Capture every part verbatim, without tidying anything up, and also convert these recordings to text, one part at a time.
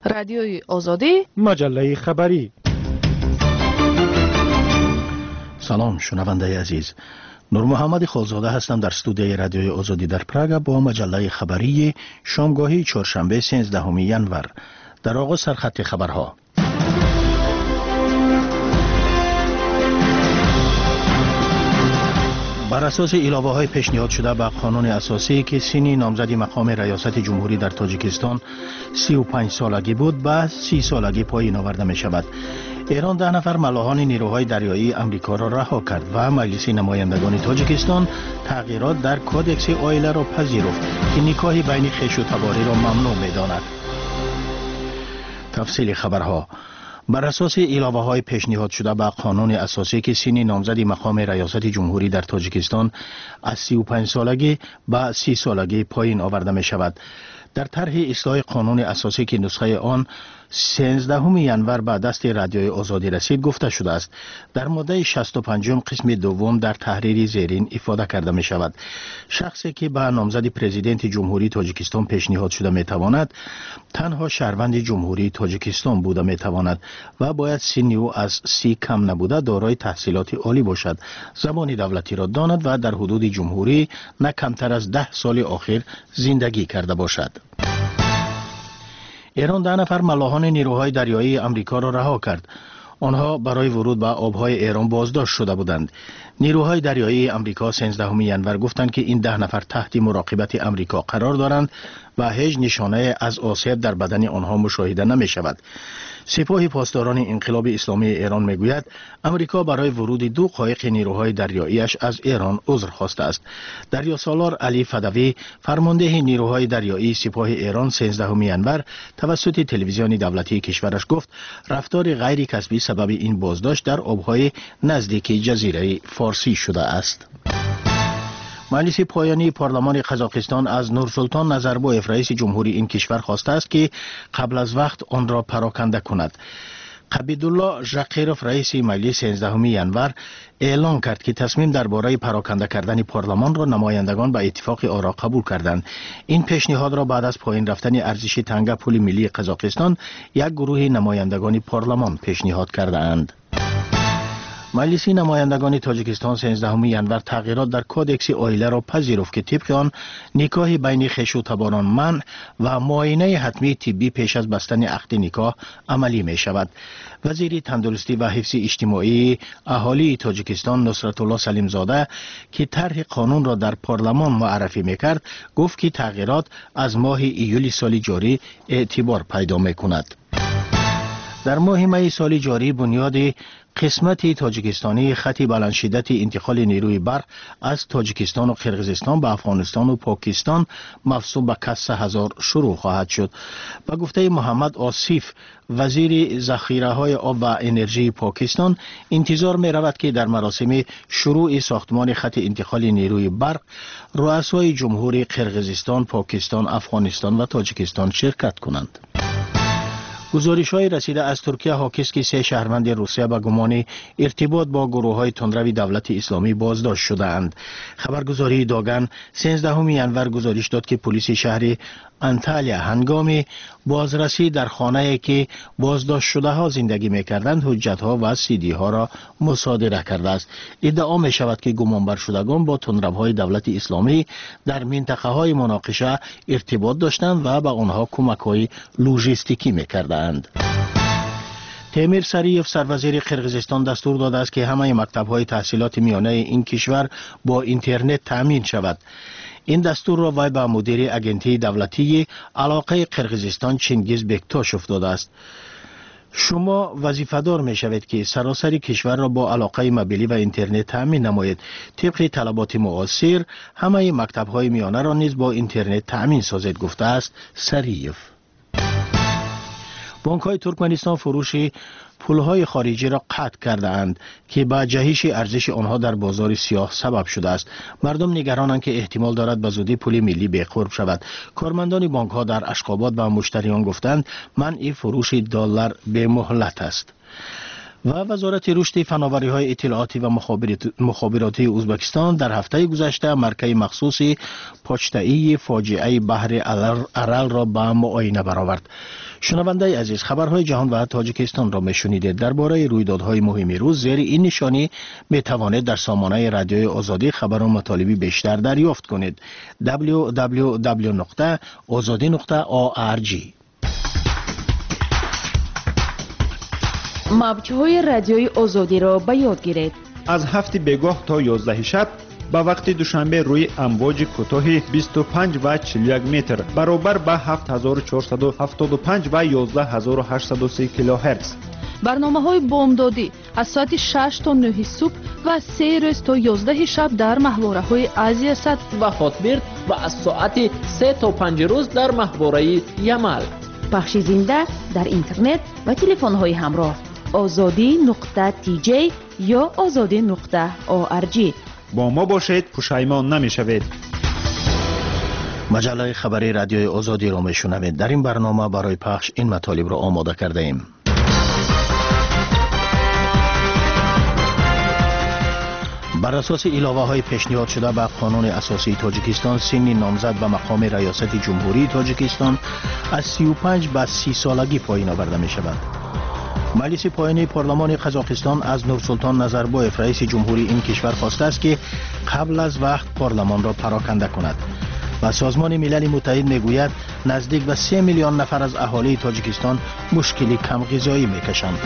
رادیوی آزادی، مجله خبری. سلام شنونده عزیز، نور محمد خالزاده هستم در استودیوی رادیوی آزادی در پراگ با مجله خبری شامگاهی چهارشنبه سیزدهم ژانویه. در آغاز سرخط خبرها. بر اساس علاوه های پیشنهاد شده به قانون اساسی که سن نامزدی مقام ریاست جمهوری در تاجیکستان سی و پنج سالگی بود به سی سالگی پایین آورده می شود. ایران ده نفر ملاحان نیروهای دریایی امریکا را رها کرد و مجلس نمایندگان تاجیکستان تغییرات در کودکس عائله را پذیرفت که نکاح بین خویش و تباری را ممنوع می داند. تفصیل خبرها. بر اساس علاوه های پیشنهاد شده به قانون اساسی که سن نامزدی مقام ریاست جمهوری در تاجیکستان از سی و پنج سالگی به سی سالگی پایین آورده می شود. در طرح اصلاح قانون اساسی که نسخه آن سیزدهم ژانویه به دست رادیوی آزادی رسید گفته شده است. در ماده شصت و پنج قسم دوم در تحریر زیرین افاده کرده می شود شخصی که به نامزد پرزیدنت جمهوری تاجیکستان پیشنهاد شده می تواند تنها شهروند جمهوری تاجیکستان بوده می تواند و باید سن او از سی کم نبوده دارای تحصیلات عالی باشد، زبان دولتی را داند و در حدود جمهوری نه کمتر از ده سال آخر زندگی کرده باشد. ایران ده نفر ملاحان نیروهای دریایی امریکا را رها کرد. آنها برای ورود به آبهای ایران بازداشت شده بودند. نیروهای دریایی امریکا سیزدهم ژانویه گفتند که این ده نفر تحت مراقبت امریکا قرار دارند و هیچ نشانه از آسیب در بدن آنها مشاهده نمی شود. سپاه پاسداران انقلاب اسلامی ایران میگوید امریکا برای ورود دو قایق نیروهای دریاییش از ایران عذر خواسته است. دریاسالار علی فدوی فرمانده نیروهای دریایی سپاه ایران سیزدهم ژانویه توسط تلویزیون دولتی کشورش گفت رفتار غیر کسبی سبب این بازداشت در آبهای نزدیک جزیره فارسی شده است. مجلس پایانی پارلمان قزاقستان از نورسلطان نظربایف رئیس جمهوری این کشور خواسته است که قبل از وقت آن را پراکنده کند. قبیدالله ژاقیروف رئیس مجلس سیزدهم ژانویه اعلام کرد که تصمیم درباره پراکنده کردن پارلمان را نمایندگان به اتفاق آرا قبول کردند. این پیشنهاد را بعد از پایین رفتن ارزش تنگه پول ملی قزاقستان یک گروه نمایندگان پارلمان پیشنهاد کردند. مجلس نمایندگان تاجیکستان سیزدهم ژانویه تغییرات در کودکس عائله را پذیرفت که طبق آن نکاح بین خویش و تباران منع و معاینه حتمی طبی پیش از بستن عقد نکاح عملی می شود. وزیر تندرستی و حفظ اجتماعی اهالی تاجیکستان نصرت الله سلیم زاده که طرح قانون را در پارلمان معرفی می کرد گفت که تغییرات از ماه ایول سال جاری اعتبار پیدا می کند. در ماه می سال جاری بنیاد قسمت تاجیکستانی خط بلند شدت انتقال نیروی برق از تاجیکستان و قرقیزستان به افغانستان و پاکستان مفصول به کسه هزار شروع خواهد شد. به گفته محمد آصف وزیر ذخیره های آب و انرژی پاکستان انتظار می رود که در مراسم شروع ساختمان خط انتقال نیروی برق رؤسای جمهور قرقیزستان، پاکستان، افغانستان و تاجیکستان شرکت کنند. گزارش‌های رسیده از ترکیه حاکی است که سه شهروند روسیه به گمان ارتباط با گروه‌های تندروی دولت اسلامی بازداشت شده‌اند. خبرگزاری داگن سیزدهم ژانویه گزارش داد که پلیس شهر انتالیا هنگام بازرسی در خانه‌ای که بازداشت شده‌ها زندگی می‌کردند حجت‌ها و سی‌دی‌ها را مصادره کرده است. ادعا می‌شود که گمانبر شدگان با تندروهای دولت اسلامی در منطقه‌های مناقشه ارتباط داشتند و به آنها کمک‌های لوجستیکی می‌کردند. تیمیر سریف سروزیر قرقیزستان دستور داده است که همه مکتب‌های تحصیلات میانه این کشور با اینترنت تامین شود. این دستور را وی به مدیر اگنتی دولتی علاقه قرقیزستان چینگیز بکتاشوف داده است. شما وظیفه‌دار می شوید که سراسر کشور را با علاقه موبیلی و اینترنت تامین نمایید. طبق طلبات معاصر همه مکتب‌های میانه را نیز با اینترنت تامین سازید گفته است سریف. بانک‌های ترکمنستان فروش پولهای خارجی را قطع کرده اند که با جهش ارزش آنها در بازار سیاه سبب شده است. مردم نگرانند که احتمال دارد به زودی پول ملی بی‌قرب شود. کارمندان بانک‌ها در اشخابات به مشتریان گفتند منع فروش دلار به مهلت است. و وزارت رشد فناوری‌های اطلاعاتی و مخابراتی ازبکستان در هفته گذشته مرکز مخصوص پشتئی فاجعه بحر ارال را به معاینه برآورد. شنونده عزیز، خبرهای جهان و تاجیکستان را میشنیدید. درباره رویدادهای مهم روز زیر این نشانی می توانید در سامانه رادیوی آزادی خبر و مطالبی بیشتر دریافت کنید. دبلیو دبلیو دبلیو نقطه آزادی نقطه او آر جی. موج‌های رادیوی آزادی را به یاد گیرید. از هفت بگاه تا یازده شب با وقت دوشنبه روی امواج کوتاه بیست و پنج و چهل و یک متر برابر با هفت هزار و چهارصد و هفتاد و پنج و یازده هزار و هشتصد و سی کیلوهرتز. برنامه‌های بامدادی از ساعت شش تا نه صبح و سه روز تا یازده شب در محوره‌های آسیا صد و خاطبرد و از ساعت سه تا پنج روز در محوره یمل. پخش زنده در اینترنت و تلفن‌های همراه آزادی نقطه تی جی یا آزادی نقطه او آر جی. با ما باشید، پشیمان نمی‌شوید. مجله خبری رادیوی آزادی را میشنوید. در این برنامه برای پخش این مطالب را آماده کرده ایم. بر اساس علاوه های پیشنهاد شده به قانون اساسی تاجیکستان، سن نامزد به مقام ریاست جمهوری تاجیکستان از سی و پنج به سی سالگی پایین آورده می شود. مجلس پایینی پارلمان قزاقستان از نورسلطان نظربایف رئیس جمهوری این کشور خواسته است که قبل از وقت پارلمان را پراکنده کند. و سازمان ملل متحد میگوید نزدیک به سه میلیون نفر از اهالی تاجیکستان مشکلی کم غذایی میکشند.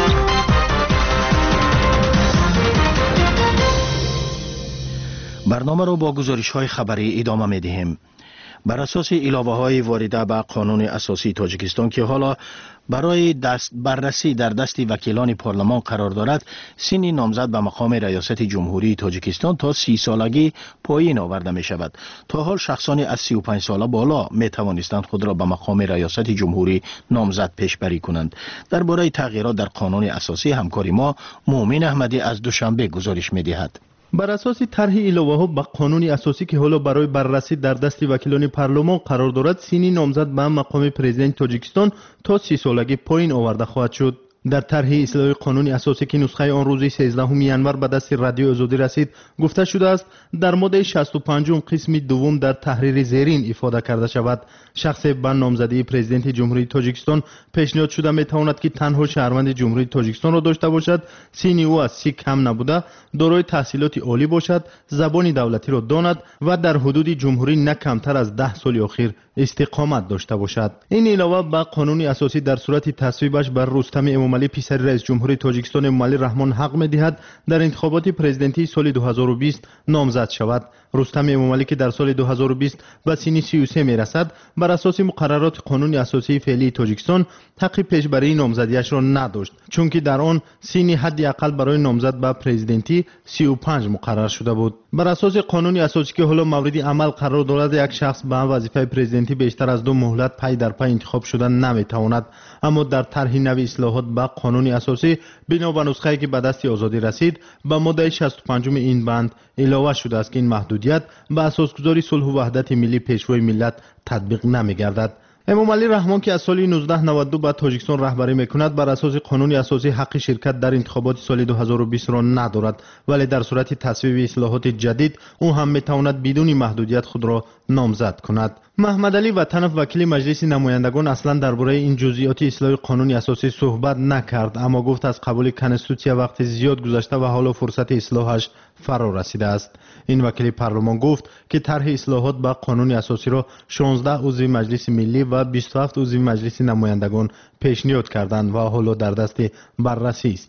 برنامه را با گزارش های خبری ادامه می دهیم. بر اساس علاوه های وارده به قانون اساسی تاجیکستان که حالا برای دست بررسی در دست وکیلان پارلمان قرار دارد، سن نامزد به مقام ریاست جمهوری تاجیکستان تا سی سالگی پایین آورده می شود. تا حال شخصانی از سی و پنج ساله بالا می توانستند خود را به مقام ریاست جمهوری نامزد پیشبری کنند. درباره تغییرات در قانون اساسی همکاری ما مومن احمدی از دوشنبه گزارش می دهد. بر اساس طرح علاوه ها به قانون اساسی که حالا برای بررسی در دست وکیلان پارلمان قرار دارد، سن نامزد به مقام پرزیدنت تاجیکستان تا سی سالگی پایین آورده خواهد شد. در طرح اصلاح قانون اساسی که نسخه آن روز سیزدهم ینور به دست رادیو آزادی رسید گفته شده است در ماده شصت و پنج قسم دوم در تحریر زیرین افاده کرده شود. شخص به نامزدی پرزیدنت جمهوری تاجیکستان پیشنهاد شده می تواند که تنها شهروند جمهوری تاجیکستان را داشته باشد، سن او از سی کم نبوده، دارای تحصیلات عالی باشد، زبان دولتی را داند و در حدود جمهوری نه کمتر از ده سال اخیر استقامت داشته باشد. این علاوه به قانون اساسی در صورت تصویبش بر رستم امامعلی پسر رئیس جمهوری تاجیکستان امامعلی رحمان حق می‌دهد در انتخابات پرزیدنتی سال دو هزار و بیست نامزد شود. رستم امامعلی که در سال دو هزار و بیست به سن سی و سه میرسد، بر اساس مقررات قانون اساسی فعلی تاجیکستان حق پیشبری نامزدیش را نداشت، چون که در آن سن حداقل برای نامزد به پرزیدنتی سی و پنج مقرر شده بود. بر اساس قانون اساسی که حالا مورد عمل قرار دارد، یک شخص به وظیفه پرزیدنتی بیشتر از دو مهلت پی در پی انتخاب شدن نمیتواند. اما در طرح نوی اصلاحات به قانون اساسی بنا به نسخه‌ای که به دست آزادی رسید، به ماده شصت و پنج این بند علاوه شده است که این محدودیت به اساسگذاری صلح و وحدت ملی پیشروی ملت تطبیق نمی‌گردد. امامعلی رحمان که از سال نوزده نود و دو به تاجیکستان رهبری میکند، بر اساس قانون اساسی حق شرکت در انتخابات سال دو هزار و بیست را ندارد، ولی در صورت تصویب اصلاحات جدید او هم میتواند بدون محدودیت خود را نامزد کند. محمد علی وطنف وکیل مجلس نمایندگان اصلا درباره این جزئیات اصلاح قانون اساسی صحبت نکرد، اما گفت از قبول کنستیتوسیا وقت زیاد گذشته و حالا فرصت اصلاحش فرا رسیده است. این وکیل پارلمان گفت که طرح اصلاحات به قانون اساسی را شانزده عضو مجلس ملی و بیست و هفت عضو مجلس نمایندگان پیشنهاد کردند و حالا در دست بررسی است.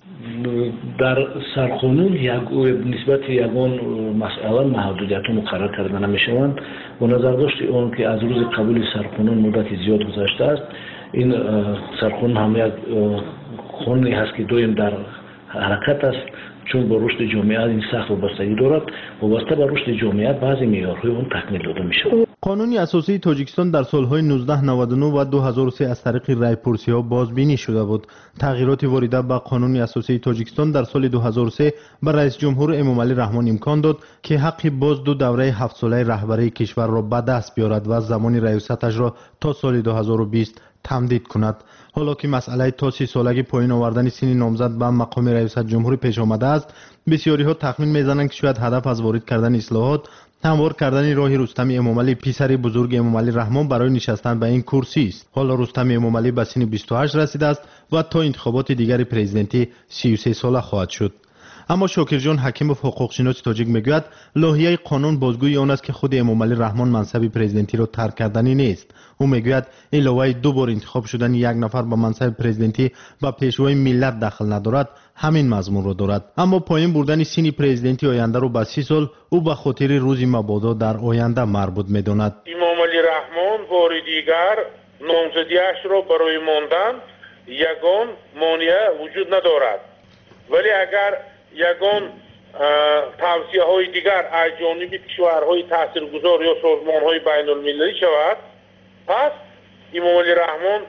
در سرقانون یک نسبت یگان مسئله محدودیت مقرر کرده نمیشوند. با نظر داشت اون که از روز قبول سرقانون مدت زیاد گذشته است، این سرقانون هم یک قانونی هست که دویم در حرکت است، چون با رشد جامعه این سخت وابستگی دارد. وابسته به رشد جامعه بعضی معیارهای اون تکمیل داده میشود. قانون اساسی تاجیکستان در سالهای نوزده نود و نه و دو هزار و سه از طریق رایپرسی‌ها بازبینی شده بود. تغییرات وارده به قانون اساسی تاجیکستان در سال دو هزار و سه به رئیس جمهور امامعلی رحمان امکان داد که حق باز دو دوره هفت ساله رهبری کشور را به دست بیارد و زمان ریاستش را تا سال دو هزار و بیست تمدید کند. حالا که مسئله تا سی سالگی پایین آوردن سن نامزد به مقام ریاست جمهوری پیش آمده است، بسیاری ها تخمین میزنند که شاید هدف از وارد کردن اصلاحات هموار کردن راه رستم امامعلی پسر بزرگ امامعلی رحمان برای نشستن به این کرسی است. حالا رستم امامعلی به سن بیست و هشت رسیده است و تا انتخابات دیگر پرزیدنتی سی و سه ساله خواهد شد. اما شاکرجان حکیموف حقوقشناس تاجیک میگوید لایحه قانون بازگوی آن است که خود امامعلی رحمان منصب پرزیدنتی را ترک کردنی نیست. او میگوید این لایحه دو بار انتخاب شدن یک نفر به منصب پرزیدنتی و پیشوای ملت دخل ندارد، همین مضمون را دارد. اما پایین بردن سن پرزیدنتی آینده را به سی سال او به خاطر روز مبادا در آینده مربوط میداند. امامعلی رحمان بار دیگر نامزدیش را برای ماندن یگان مانع وجود ندارد، ولی اگر یگان توصیه های دیگر از جانب کشورهای تاثیرگذار یا سازمان های بین المللی شود، پس امامعلی رحمان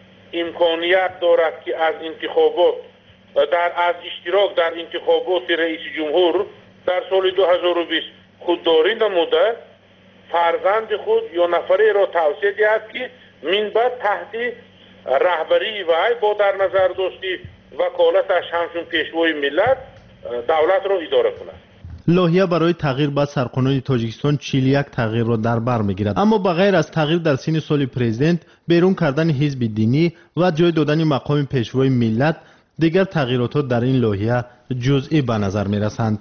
امکانیت دارد که از انتخابات در از اشتراک در انتخابات رئیس جمهور در سال دو هزار و بیست خودداری نموده فرزند خود یا نفری را توصیه دهد که من بعد تحت رهبری وی با در نظر داشتی وکالتش همچون پیشوای ملت دولت را اداره کند. لایحه برای تغییر به سرقانون تاجیکستان چهل و یک تغییر را در بر میگیرد. اما بغیر از تغییر در سن سال پرزیدنت، بیرون کردن حزب دینی و جای دادن مقام پیشوای ملت، دیگر تغییرات در این لایحه جزئی به نظر می رسند.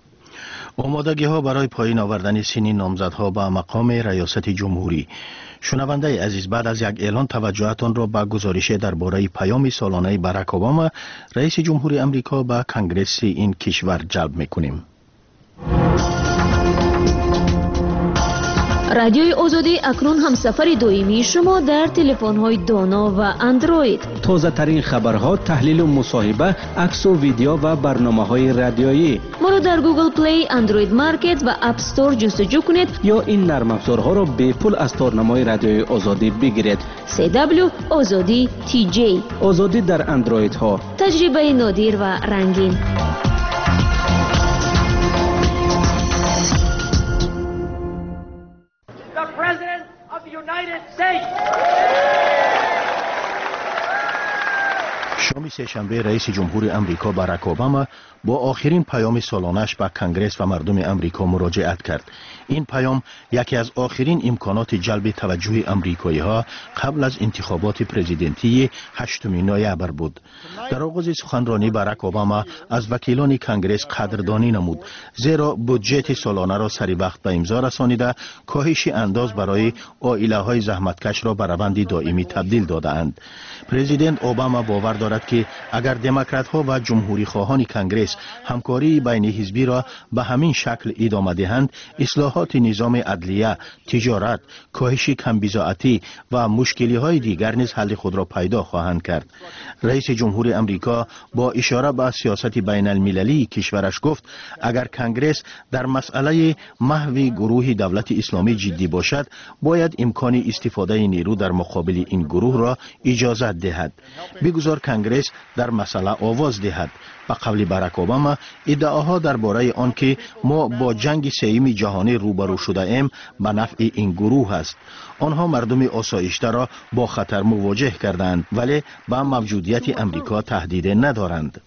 آمادگی ها برای پایین آوردن سن نامزدها به مقام ریاست جمهوری. شنونده عزیز، بعد از یک اعلان توجهتان را به گزارش درباره پیام سالانه باراک اوباما رئیس جمهوری امریکا به کنگره این کشور جلب می‌کنیم. رادیوی آزادی اکنون همسفر دائمی شما در تلفن‌های دانا و اندروید. تازه ترین خبرها، تحلیل و مصاحبه، عکس و ویدیو و برنامه‌های رادیویی. ما را در گوگل پلی، اندروید مارکت و اپ استور جستجو کنید یا این نرم افزارها را به پول از تارنمای رادیوی آزادی بگیرید. سی دبلیو آزادی تی جی. آزادی در اندروید ها. تجربه نادر و رنگین. شام سه‌شنبه رئیس جمهور امریکا باراک اوباما با آخرین پیام سالانش به کنگره و مردم امریکا مراجعت کرد. این پیام یکی از آخرین امکانات جلب توجه امریکایی ها قبل از انتخابات پرزیدنتی هشتم نوامبر بود. در آغاز سخنرانی باراک اوباما از وکیلان کنگره قدردانی نمود، زیرا بودجه سالانه را سری وقت به امضا رسانیده کاهش انداز برای عائله های زحمتکش را به روند دائمی تبدیل داده‌اند. پرزیدنت اوباما باور دارد که اگر دموکرات ها و جمهوری خواهان کنگره همکاری بین حزبی را به همین شکل ادامه دهند، اصلاحات نظام عدلیه، تجارت، کاهش کمبزاعتی و مشکلی های دیگر نیز حل خود را پیدا خواهند کرد. رئیس جمهور امریکا با اشاره به سیاست بین المللی کشورش گفت اگر کنگره در مسئله محو گروه دولت اسلامی جدی باشد، باید امکان استفاده نیرو در مقابل این گروه را اجازه دهد. بگذار کنگره در مسئله آواز دهد. به قول باراک اوباما، ادعاها درباره آنکه ما با جنگ سوم جهانی روبرو شده ایم به نفع این گروه است. آنها مردم آسایشته را با خطر مواجه کردند، ولی با موجودیت امریکا تهدید ندارند.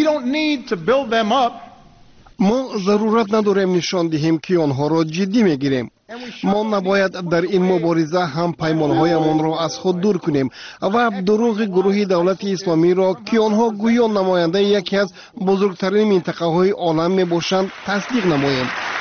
ما ضرورت نداریم نشان دهیم که آنها را جدی میگیریم. ما نباید در این مبارزه هم پیمانهایمان را از خود دور کنیم و دروغ گروه دولت اسلامی را که آنها گویا نماینده یکی از بزرگترین منطقه های عالم می باشند تصدیق نماییم.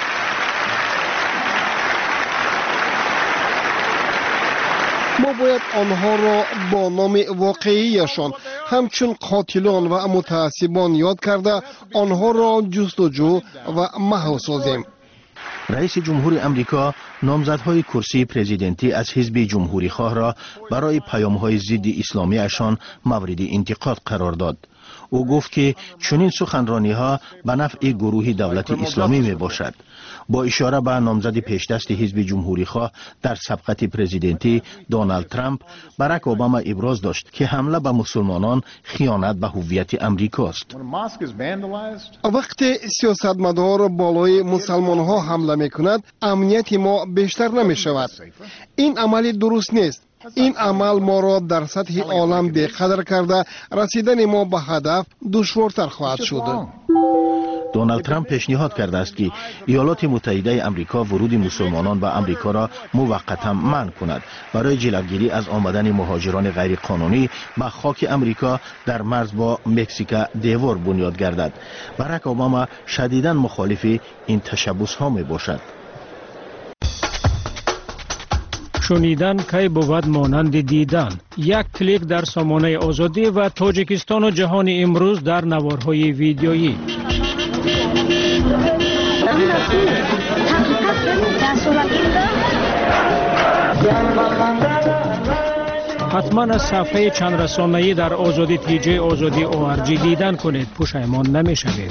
ما باید آنها را با نام واقعیشان همچون قاتلان و متعصبان یاد کرده آنها را جستجو و محو سازیم. رئیس جمهور امریکا نامزدهای کرسی پرزیدنتی از حزب جمهوری خواه را برای پیام‌های ضد اسلامی اشان مورد انتقاد قرار داد. او گفت که چنین سخنرانی‌ها به نفع گروه دولت اسلامی می باشد. با اشاره به نامزد پیشدست حزب جمهوری خواه در سبقت پرزیدنتی دونالد ترامپ، باراک اوباما ابراز داشت که حمله به مسلمانان خیانت به هویت امریکاست. وقتی سیاستمدار بالای مسلمان ها حمله می کند، امنیت ما بیشتر نمی شود. این عملی درست نیست. این عمل ما را در سطح عالم بی‌قدر کرده، رسیدن ما به هدف دشوارتر خواهد شد. دونالد ترامپ پیشنهاد کرده است که ایالات متحده آمریکا ورود مسلمانان به آمریکا را موقتا منع کند برای جلوگیری از آمدن مهاجران غیر قانونی به خاک آمریکا در مرز با مکزیک دیوار بنیاد گردد. باراک اوباما شدیداً مخالف این تشبث ها می باشد. شنیدن کی بود مانند دیدن. یک کلیک در سامانه آزادی و تاجیکستان و جهان امروز در نوارهای ویدیویی. حتما از صفحه چند رسانه‌ای در آزادی تی جی آزادی او آر جی دیدن کنید، پشیمان نمی‌شوید.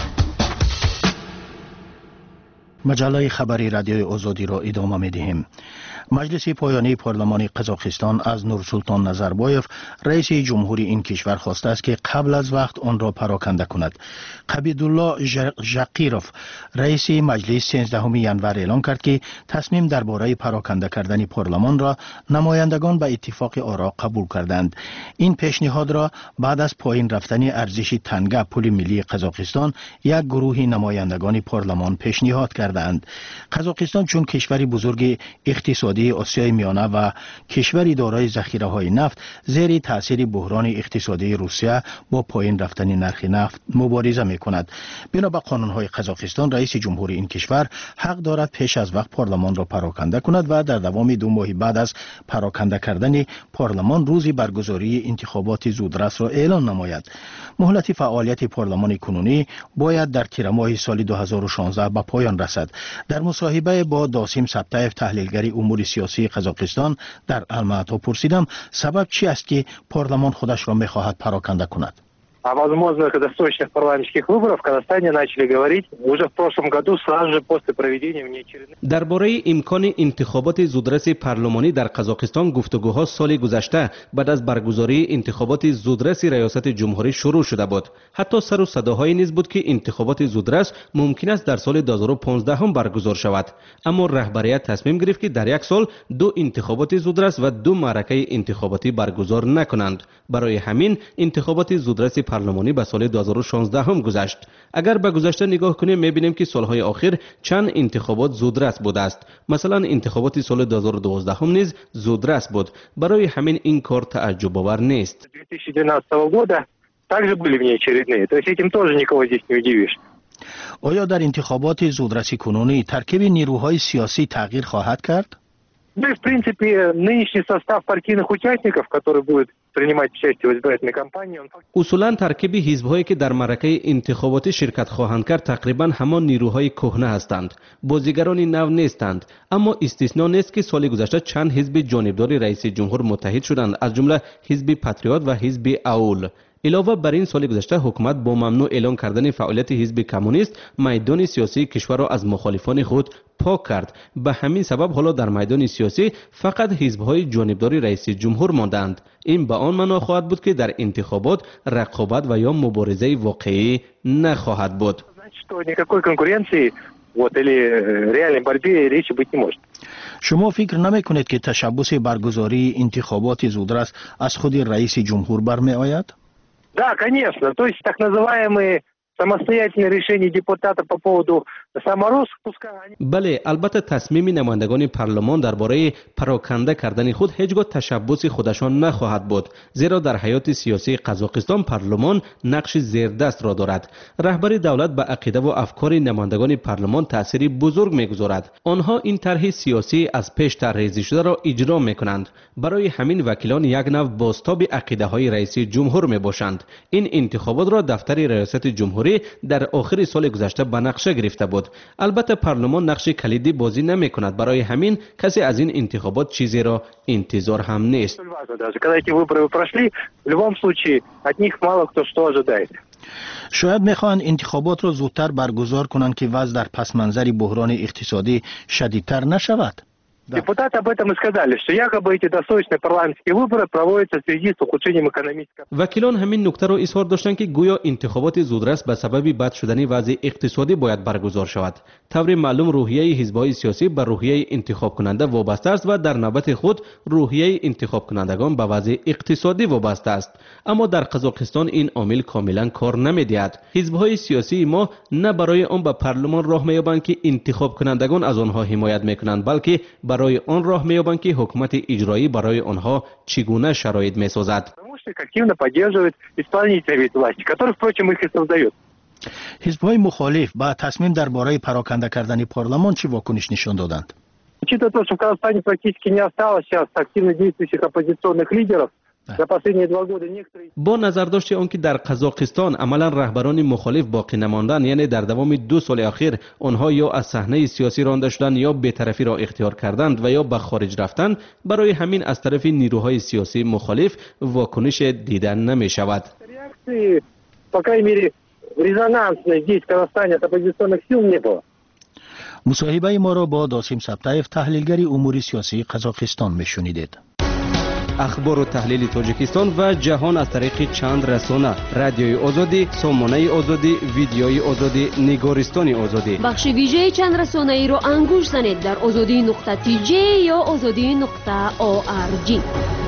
مجله خبری رادیوی آزادی را ادامه می‌دهیم. مجلس پایانی پارلمان قزاقستان از نورسولطان نظربایف رئیس جمهوری این کشور خواسته است که قبل از وقت آن را پراکنده کند. قبیدالله ژقیروف رئیس مجلس سیزدهم ژانویه اعلام کرد که تصمیم درباره پراکنده کردن پارلمان را نمایندگان به اتفاق آرا قبول کردند. این پیشنهاد را بعد از پایین رفتن ارزش تنگه پول ملی قزاقستان یک گروه نمایندگان پارلمان پیشنهاد کردند. قزاقستان چون کشوری بزرگ اقتصادی آسیای میانه و کشوری دارای ذخیره‌های نفت زیر تاثیر بحران اقتصادی روسیه با پایین رفتن نرخ نفت مبارزه می‌کند. بنا به قانون‌های قزاقستان رئیس جمهوری این کشور حق دارد پیش از وقت پارلمان را پراکنده کند و در دوام دو ماه بعد از پراکنده کردن پارلمان روز برگزاری انتخابات زودرس را اعلان نماید. مهلت فعالیت پارلمان کنونی باید در تیر ماه سال دو هزار و شانزده به پایان رسد. در مصاحبه با داسیم سبتایف تحلیلگر امور سیاسی قزاقستان در الماتا پرسیدم سبب چی است که پارلمان خودش را می‌خواهد پراکنده кунад. О возможных досрочных парламентских выборах в Казахстане начали говорить уже в прошлом году, сразу же после проведения внеочередных. درباره امکان انتخابات زودرس پارلمانی در قزاقستان گفتگوها سال گذشته بعد از برگزاری انتخابات زودرس ریاست جمهوری شروع شده بود. حتی سر و صداهایی نیز بود که انتخابات زودرس ممکن است در سال دو هزار و پانزده هم برگزار شود. اما رهبریت تصمیم گرفت که در یک سال دو انتخابات زودرس و دو معرکه انتخاباتی برگزار نکنند. برای همین انتخابات زودرس پارلمانی به سال دو هزار و شانزده هم گذشت. اگر به گذشته نگاه کنیم می‌بینیم که سالهای اخیر چند انتخابات زودرس بوده است. مثلا انتخابات سال دو هزار و دوازده هم نیز زودرس بود. برای همین این کار تعجب آور نیست. две тысячи двенадцатого года также были внеочередные. То есть этим тоже никого здесь не удивишь. آیا در انتخابات زودرس کنونی ترکیب نیروهای سیاسی تغییر خواهد کرد؟ Ну и в принципе нынешний состав партийных участников, который будет принимать участие в избирательной кампании, он اصولا ترکیب حزب‌هایی که در معرکه انتخاباتی شرکت خواهند کرد تقریبا همان نیروهای کهنه هستند. بازیگران نو نیستند، اما استثنا نیست که سال گذشته چند حزب جانبدار رئیس جمهور متحد شدند، از جمله حزب پاتریوت و حزب اول. علاوه بر این سال گذشته حکومت با ممنوع اعلان کردن فعالیت حزب کمونیست میدان سیاسی کشور را از مخالفان خود پاک کرد. به همین سبب حالا در میدان سیاسی فقط حزب‌های جانبدار رئیس جمهور ماندند. این به آن معنا خواهد بود که در انتخابات رقابت و یا مبارزه واقعی نخواهد بود. شما فکر نمی کنید که تشبث برگزاری انتخابات زودرس از خود رئیس جمهور برمی آید؟ Да, конечно. То есть так называемые самостоятельные решения депутатов по поводу самороспуска. بله، البته تصمیم نمایندگان پارلمان درباره پراکنده کردن خود هیچگاه تشبث خودشان نخواهد بود، زیرا در حیات سیاسی قزاقستان پارلمان نقش زیردست را دارد. رهبری دولت به عقیده و افکار نمایندگان پارلمان تأثیری بزرگ میگذارد. آنها این طرح سیاسی از پیش طرحریزی شده را اجرا میکنند. برای همین وکیلان یک نوع بازتاب عقیده های رئیس جمهور میباشند. این انتخابات را دفتر ریاست جمهوری در آخر سال گذشته به نقشه گرفته بود. البته پارلمان نقش کلیدی بازی نمی کند، برای همین کسی از این انتخابات چیزی را انتظار هم نیست. شاید میخواهند انتخابات را زودتر برگزار کنند که وضع در پس منظر بحران اقتصادی شدیدتر نشود. Депутаты об этом и сказали, что якобы эти досрочные парламентские выборы проводятся в связи с ухудшением экономического. وکیلان همین نکته را اظهار داشتند که گویا انتخابات زودرس به سبب بد شدن وضع اقتصادی باید برگزار شود. طور معلوم روحیه حزب‌های سیاسی به روحیه انتخاب کننده وابسته است و در نوبت خود روحیه انتخاب کنندگان به وضع اقتصادی وابسته است. اما در قزاقستان این عامل کاملا کار نمی‌دهد. حزب‌های سیاسی ما نه برای آن به پارلمان راه می‌یابند که انتخاب کنندگان از آنها حمایت می‌کنند، بلکه برای آن راه می‌یابند که حکومت اجرایی برای آنها چگونه شرایط می‌سازد. Активно поддерживает исполнительный власти, который, впрочем, их и создает. حزب‌های مخالف با تصمیم درباره پراکنده کردن پارلمان چه واکنش نشان دادند؟ Учитывая то, что в Казахстане практически не осталось сейчас активно действующих оппозиционных лидеров, за последние два года некоторые... با نظرداشت آنکه در قزاقستان عملا رهبران مخالف باقی نماندند، یعنی در دوام دو سال اخیر آنها یا از صحنه سیاسی رانده شدند یا بی‌طرفی را اختیار کردند و یا به خارج رفتند، برای همین از طرف نیروهای سیاسی مخالف واکنش دیدن نمی شود. Реакции, по крайней мере, резонансной здесь в Казахстане от оппозиционных сил не было. مصاحبه ما را با داسیم سبتایف تحلیلگر امور سیاسی قزاقستان میشنیدید. اخبار و تحلیل تاجیکستان و جهان از طریق چند رسانه: رادیوی آزادی، سامانه آزادی، ویدیوی آزادی، نگارستان آزادی. بخش ویژه چند رسانه ای را انگوش زنید در آزادی نقطه تی جی یا آزادی نقطه او آر جی.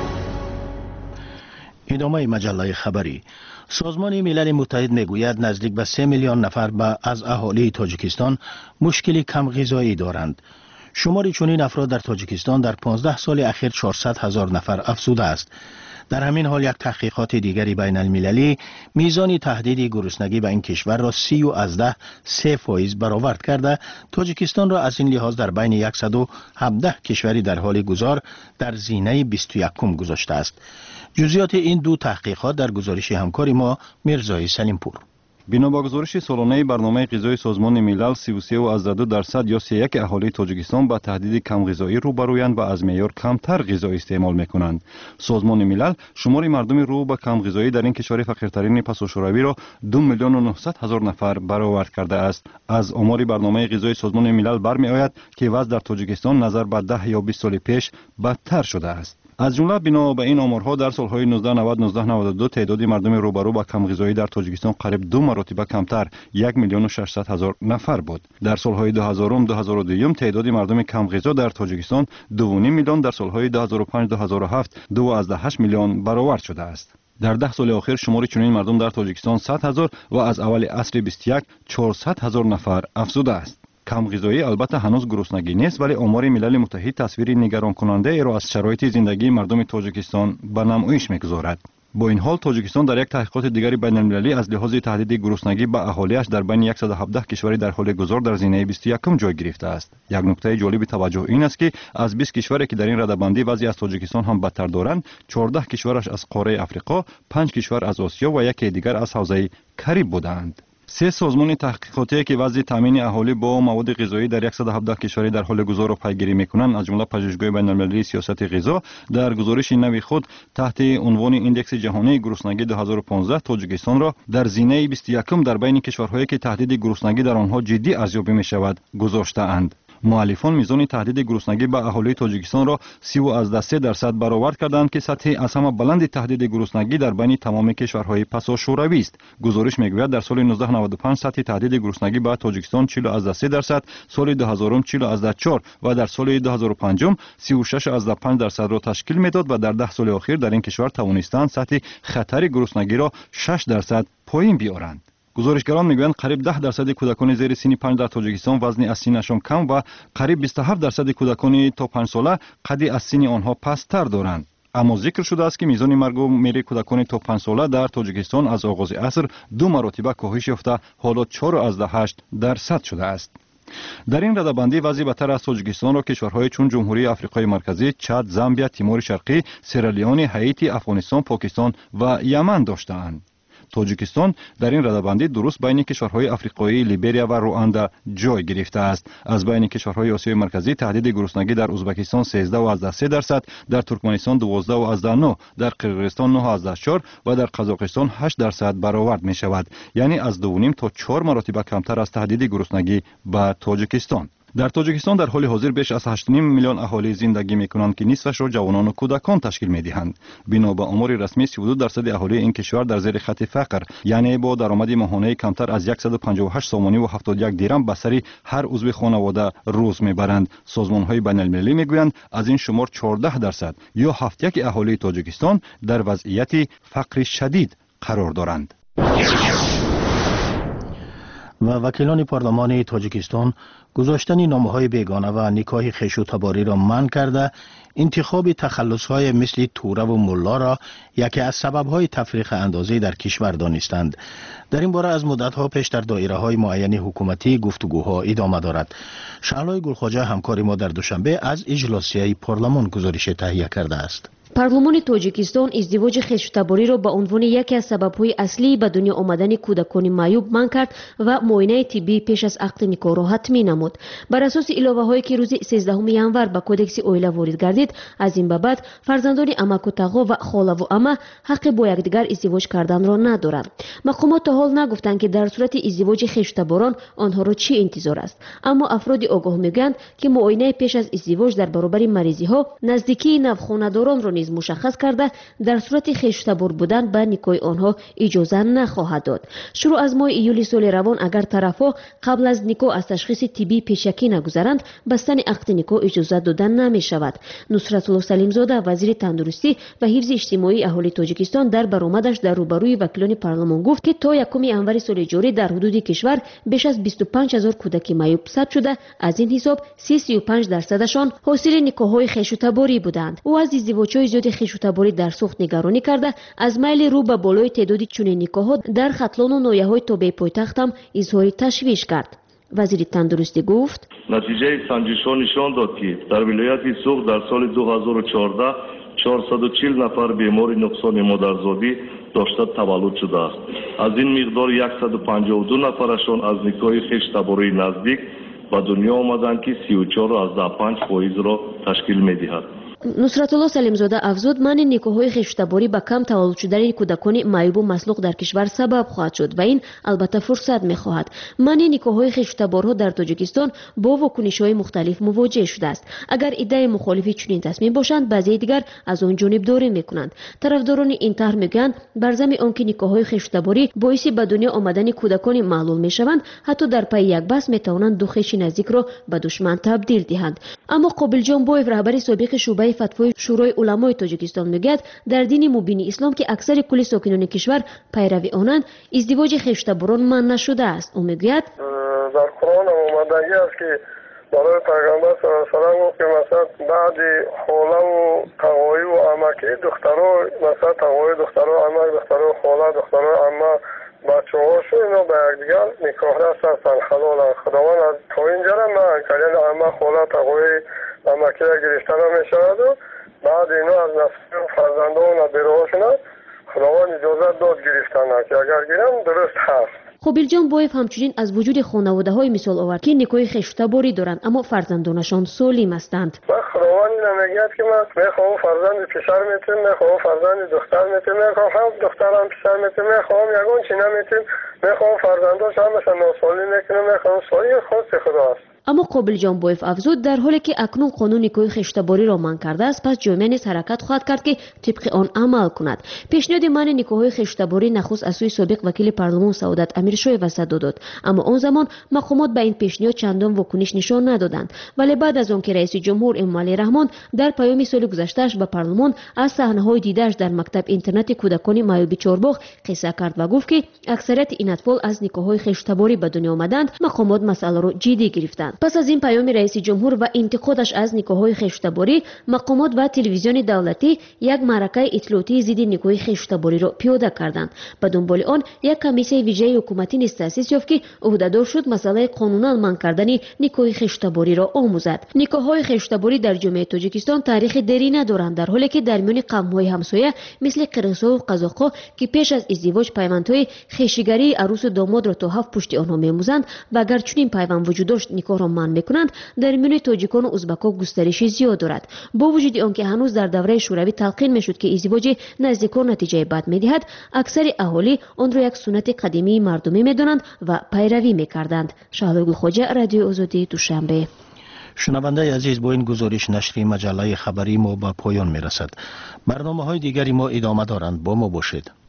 ادامه مجله خبری. سازمان ملل متحد میگوید نزدیک به سه میلیون نفر به از اهالی تاجیکستان مشکل کم غذایی دارند. شمار چنین افراد در تاجیکستان در پانزده سال اخیر چهارصد هزار نفر افزوده است. در همین حال یک تحقیقات دیگری بین المللی میزان تهدید گرسنگی به این کشور را سی و از ده سه فایز برآورد کرده تاجیکستان را از این لحاظ در بین صد و هفده کشوری در حال گذار در زینه بیست و یکم گذاشته است. جزئیات این دو تحقیقات در گزارش همکار ما میرزای سلیمپور. بنا با گزارش سالانه برنامه غذایی سازمان ملل، سی و سه و از دو درصد یا سی و یک اهالی تاجیکستان با تهدید کم غذایی روبرویند و از معیار کمتر غذا استعمال میکنند. سازمان ملل شمار مردم رو به کم غذایی در این کشور فقیرترین پساشوروی را دو میلیون و نهصد هزار نفر برآورد کرده است. از آمار برنامه غذایی سازمان ملل برمی آید که وضع در تاجیکستان نظر به ده یا بیست سال پیش بدتر شده است. از جمله بنا به این آمارها در سالهای نوزده نود نوزده نود و دو تعداد مردم روبرو با کم غذایی در تاجیکستان قریب دو مرتبه کمتر یک میلیون و ششصد هزار نفر بود. در سالهای دو هزار و دو هزار و دو تعداد مردم کم غذا در تاجیکستان دو و نیم میلیون، در سالهای دو هزار و پنج دو هزار و هفت دو و هشت میلیون برآورد شده است. در ده سال اخیر شمار چنین مردم در تاجیکستان صد هزار و از اول عصر بیست و یک چهارصد هزار نفر افزوده است. کم غذایی البته هنوز گرسنگی نیست، ولی آمار ملل متحد تصویر نگران کننده ای را از شرایط زندگی مردم تاجیکستان به نمایش میگذارد. با این حال تاجیکستان در یک تحقیقات دیگری بین المللی از لحاظ تهدید گرسنگی به اهالیش در بین صد و هفده کشوری در حال گذار در زینه بیست و یکم جای گرفته است. یک نکته جالب توجه این است که از بیست کشوری که در این رده‌بندی وضعیت از تاجیکستان هم بدتر دارند، چهارده کشورش از قاره افریقا، پنج کشور از آسیا و یک دیگر از حوزه کریب بودند. سه سازمان تحقیقاتی که وضع تامین اهالی با مواد غذایی در صد و هفده کشوری در حال گذار را پیگیری میکنند، از جمله پژوهشگاه بین‌المللی سیاست غذا، در گزارش نوی خود تحت عنوان ایندکس جهانی گرسنگی دو هزار و پانزده تاجیکستان را در زینه بیست و یکم در بین کشورهایی که تهدید گرسنگی در آنها جدی ارزیابی می شود گذاشته‌اند. مؤلفان میزان تهدید گرسنگی به اهالی تاجیکستان را سی و از سه درصد برآورد کردند که سطح از همه بلند تهدید گرسنگی در بین تمام کشورهای پساشوروی است. گزارش میگوید در سال نوزده نود و پنج سطح تهدید گرسنگی به تاجیکستان چهل از سه درصد، سال دو هزار چهل از چهار و در سال دو هزار و پنج سی و شش از پنج درصد را تشکیل میداد و در ده سال اخیر در این کشور توانستند سطح خطر گرسنگی را شش درصد پایین بیارند. گزارشگران میگویند قریب ده درصد کودکان زیر سن پنج در تاجیکستان وزن از سینشان کم و قریب بیست و هفت درصد کودکان تا پنج ساله قد از سن آنها پست‌تر دارند. اما ذکر شده است که میزان مرگ و میر کودکان تا پنج ساله در تاجیکستان از آغاز عصر دو مرتبه کاهش یافته حالا چهار از هشت درصد شده است. در این رده‌بندی وضع بدتر از تاجیکستان را کشورهای چون جمهوری آفریقای مرکزی، چاد، زامبیا، تیمور شرقی، سیرالیون، هایتی، افغانستان، پاکستان و یمن داشته‌اند. توجیکستان در این رده‌بندی درست بین کشورهای آفریقایی لیبریا و رواندا جای گرفته است. از بین کشورهای آسیای مرکزی تهدید گرسنگی در ازبکستان سیزده و از سه درصد، در ترکمنستان دوازده و از نه، در قرقیزستان نه و از چهار و در قزاقستان هشت درصد برآورد می شود. یعنی از دو و نیم تا چهار مرتبه کمتر از تهدید گرسنگی به تاجیکستان. در تاجیکستان در حال حاضر بیش از هشت و نیم میلیون اهالی زندگی میکنند که نصفش را جوانان و کودکان تشکیل میدهند. بنا به آمار رسمی سی و دو درصد اهالی این کشور در زیر خط فقر، یعنی با درآمد ماهانه کمتر از صد و پنجاه و هشت سامانی و هفتاد و یک درم به سر هر عضو خانواده روز میبرند. سازمان‌های بین‌المللی میگویند از این شمار چهارده درصد یا هفت یک اهالی تاجیکستان در وضعیت فقر شدید قرار دارند. و وکیلان پارلمان تاجیکستان گذاشتن نامه‌های بیگانه و نکاح خویش و تباری را منع کرده، انتخاب تخلص‌های مثل توره و ملا را یکی از سبب‌های تفریق اندازه در کشور دانستند. در این باره از مدت‌ها پیش در دایره‌های معین حکومتی گفتگوها ادامه دارد. شعلای گلخواجه همکار ما در دوشنبه از اجلاسیه پارلمان گزارش تهیه کرده است. پارلمان تاجیکستان ازدواج خویشتباری را به عنوان یکی از سبب‌های اصلی به دنیا آمدن کودکان معیوب منع کرد و معاینه طبی پیش از عقد نکاح را حتمی نمود. بر اساس علاوه‌هایی که روز سیزدهم ژانویه به کودکس اویله وارد گردید، از این به بعد فرزندان عمک و تقا و خاله و عمه حق با یکدیگر ازدواج کردن را ندارند. مقامات تا حال نگفتند که در صورت ازدواج خویشتباران آنها را چی انتظار است، اما افراد آگاه میگویند که معاینه پیش از ازدواج در برابر مریضی‌ها نزدیکی نوخانه‌داران را نیز مشخص کرده در صورت خویشتبار بودن به نکاح آنها اجازه نخواهد داد. شروع از ماه ایول سال روان اگر طرفها قبل از نکاح از تشخیص طبی پیشکی نگذارند، بستن عقد نکاح اجازه دادن نمی شود. نصرت الله سلیمزاده وزیر تندرستی و حفظ اجتماعی اهالی تاجیکستان در برآمدش در روبروی وکیلان پارلمان گفت که تا یکم ژانویه سال جاری در حدود کشور بیش از بیست و پنج هزار کودک معیوب ثبت شده، از این حساب سی و پنج درصدشان حاصل نکاح‌های خویشتباری بودند. او از ازدواج‌های زیاد خویشتباری در سوخت نگرانی کرده، از میل رو به بالای تعداد چنین نکاح‌ها در ختلان و ناحیه‌های تابع پایتخت هم اظهار تشویش کرد. وزیر تندرستی گفت نتیجه سنجش‌ها نشان داد که در ولایت سوخت در سال دو هزار و چهارده چهارصد و چهل نفر بیمار نقصان مادرزادی داشته تولد شده است. از این مقدار صد و پنجاه و دو نفرشان از نکاح خویشتباری نزدیک به دنیا آمدند که سی و چهار و پنج درصد را تشکیل می‌دهد. نصرت الله سلیمزاده افزود منع نکاح‌های خویشتباری به کم تولد شدن کودکان معیوب و مسلوق در کشور سبب خواهد شد و این البته فرصت می‌خواهد. منع نکاح‌های خویشتبارها در تاجیکستان با واکنش‌های مختلف مواجه شده است. اگر ایده مخالفی چنین تصمیم باشند، بعضی دیگر از آن جانبداری می‌کنند. طرفداران این طرح میگویند بر ضمن آنکه نکاح‌های خویشتباری باعث به دنیا آمدن کودکان معلول می‌شوند، حتی در پی یک بحث می‌توانند دو خویش نزدیک را به دشمن تبدیل دهند. اما قابل جان بویف رهبر سابق شعبه فتوای شورای علمای تاجیکستان میگوید در دین مبین اسلام که اکثر کل ساکنان کشور پیروی آنند، ازدواج خویشتباران منع نشده است. او میگوید در قرآن آمدگی است که برای پیغمبر صلی الله علیه و سلم گفت که مثلا بعد خاله و تقوی و عمکی دخترها، مثلا تقوی دخترها عمک، دخترها خاله، دخترها عمه، بچه هاشون اینا به یکدیگر نکاح رس هستن، حلالن. خداوند از تا اینجا را منع کرد، یعنی عمه خاله تقوی عمکی را گرفتن هم میشود و بعد اینا از نسل فرزندان و بیرهاشون خداوند اجازه داد گرفتن که اگر گیرم درست هست. خبیل جان بویف همچنین از وجود خانواده‌های مثال آورد که نکاح خویشتباری دارند اما فرزندانشان سالم هستند. من خداوند نمیگوید که من میخوام فرزند پسر میتونم، میخوام فرزند دختر میتونم، میخوام هم دختر هم پسر میتونم، میخوام یگان چی نمیتونم، میخوام فرزنداش هم مثلا ناسالم میکنم، میخوام سالی خاص خدا است. اما قابل جان بویف افزود در حالی که اکنون قانون نکاح خویشتباری را منع کرده است، پس جامعه نیز حرکت خواهد کرد که طبق آن عمل کند. پیشنهاد منع نکاح خویشتباری نخست از سوی سابق وکیل پارلمان سعادت امیرشاه وسط داد، اما آن زمان مقامات به این پیشنهاد چندان واکنش نشان ندادند. ولی بعد از آنکه رئیس جمهور امامعلی رحمان در پیام سال گذشته‌اش به پارلمان از صحنه‌های دیده‌اش در مکتب اینترنت کودکان معیوب چهارباغ قصه کرد و گفت که اکثریت این اطفال از نکاح‌های خویشتباری به دنیا آمدند، مقامات مسئله را جدی گرفتند. میکنند. پس از این پیام رئیس جمهور و انتقادش از نیکوهای خیشتباری، مقامات و تلویزیون دولتی یک معرکه اطلاعاتی ضد نیکوهای خیشتباری را پیاده کردند. به دنبال آن یک کمیسیون ویژه حکومتی نیز تأسیس یافت که عهدهدار شد مسئله قانونا منع کردن نیکوهای خیشتباری را آموزد. نیکوهای خیشتباری در جامعه تاجیکستان تاریخ دری ندارند، در حالی که در میان قوم‌های همسایه مثل قرغیزها و قزاق‌ها که پیش از ازدواج پیوندهای خیشیگری عروس و داماد را تا هفت پشت آنها می‌آموزند و اگر چنین پیوند وجود داشت نیکو را منع می‌کنند، در میان تاجیکان و ازبک‌ها گسترش زیاد دارد. با وجود آنکه هنوز در دوره شوروی تلقین می‌شد که ازدواج نزدیکان نتیجه بد می‌دهد، اکثر اهالی آن را یک سنت قدیمی مردمی می‌دانند و پیروی می‌کردند. شهلا گلخواجه، رادیو آزادی، دوشنبه. شنونده عزیز، با این گزارش نشری مجله خبری ما به پایان می‌رسد. برنامه‌های دیگری ما ادامه دارند. با ما باشید.